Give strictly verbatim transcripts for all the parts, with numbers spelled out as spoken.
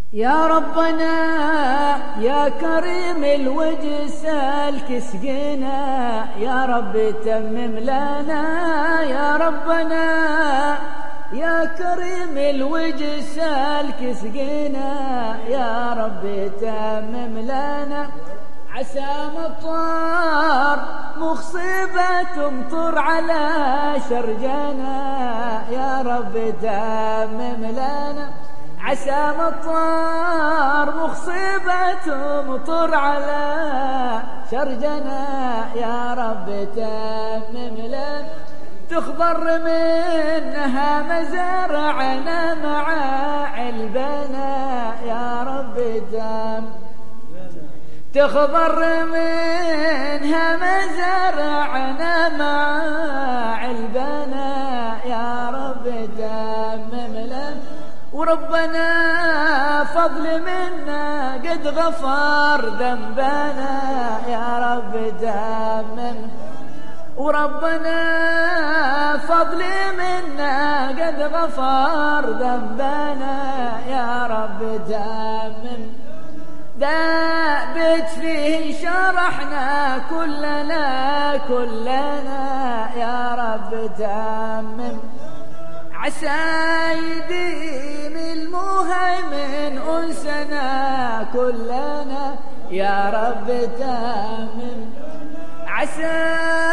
يا ربنا يا كريم الوجه سالك سقينا، يا رب تمم لنا. يا ربنا يا كريم الوجه سالك سقينا، يا رب تمم لنا. عسى مطار مخصبة تمطر على شرجنا، يا رب تمم لنا. عسى مطار مخصبة تمطر على شرجنا، يا رب تمم لنا. تخضر منها مزارعنا مع علبنا، يا رب تمم. تخضر منها مزارعنا مع علبنا، يا رب تمم لنا. وربنا فضل منا قد غفر ذنبنا، يا رب تمم. وربنا فضل منا قد غفر ذنبنا، يا رب تمم. ذابت فيه شرحنا كلنا كلنا، يا رب تمم. عسى يديم المهيمن أنسنا كلنا، يا رب تمم. عسى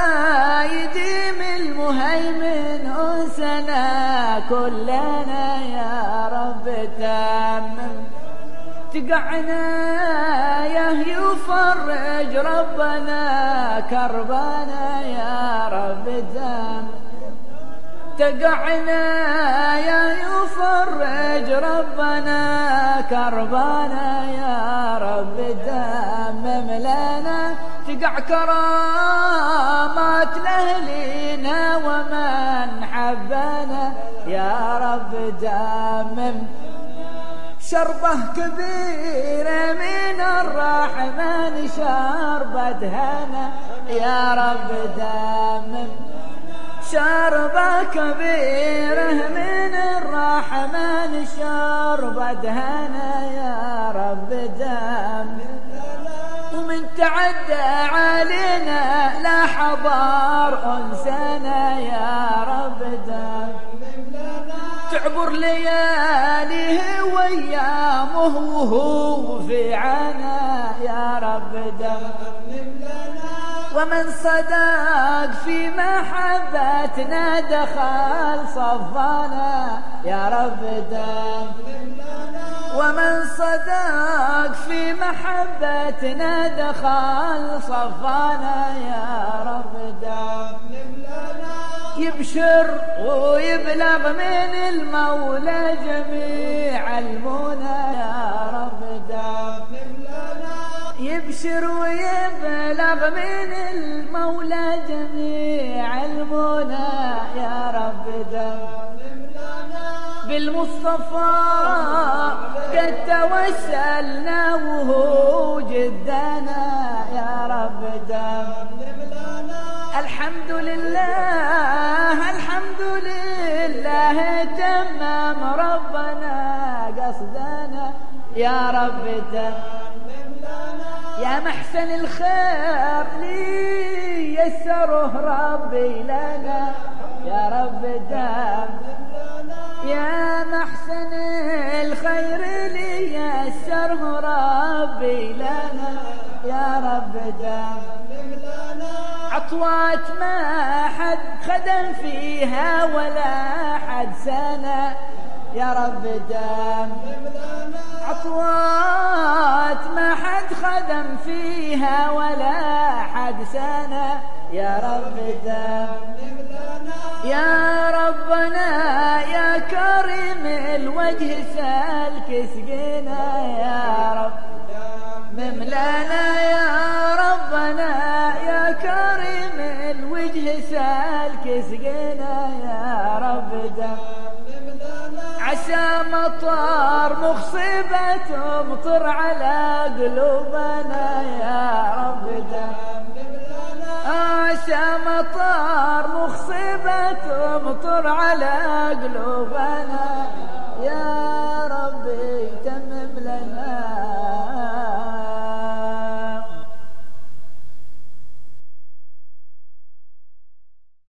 يديم المهيمن أنسنا كلنا، يا رب تمم. تقعنا يا يفرج ربنا كربنا، يا رب تمم. تقعنا يا يفرج ربنا كربنا، يا رب تمم لنا. تقع كرامات لأهلنا ومن حبنا، يا رب تمم. شربة كبيرة من الرحمن شربة هنا، يا رب تمم. شربة كبيرة من الرحمن شربة هنا، يا رب تمم. ومن تعدى علينا لا حضر أنسانا، يا رب تمم. تعبر لياليه وأيامه وهو في عنا، يا رب تمم. ومن صدق في محبتنا دخل صفانا، يا رب تمم. ومن صدق في محبتنا دخل صفانا، يا رب تمم. يبشر ويبلغ من المولى جميع المنى، يا رب تمم. يبشر ويبلغ من المولى جميع المنى، يا رب تمم. بالمصطفى قد توسلنا وهو جدنا، يا رب تمم. الحمد لله الحمد لله تمم ربنا قصدنا، يا رب تمم. يا محسن الخير لي يسره ربي لنا، يا رب تمم. يا محسن الخير لي يسره ربي لنا، يا رب تمم. عطوات ما حد خدم فيها ولا حد سنة، يا رب تمم. عطوات ما حد خدم فيها ولا حد سنة، يا رب تمم. يا ربنا يا كريم الوجه سالك سقينا، يا رب تمم لنا. يا ربنا يا كريم الوجه سالك سقينا، يا رب تمم. عسى مطار مخصبة تمطر على قلوبنا، يا رب تمم. عسى مطار مخصبة تمطر على قلوبنا، يا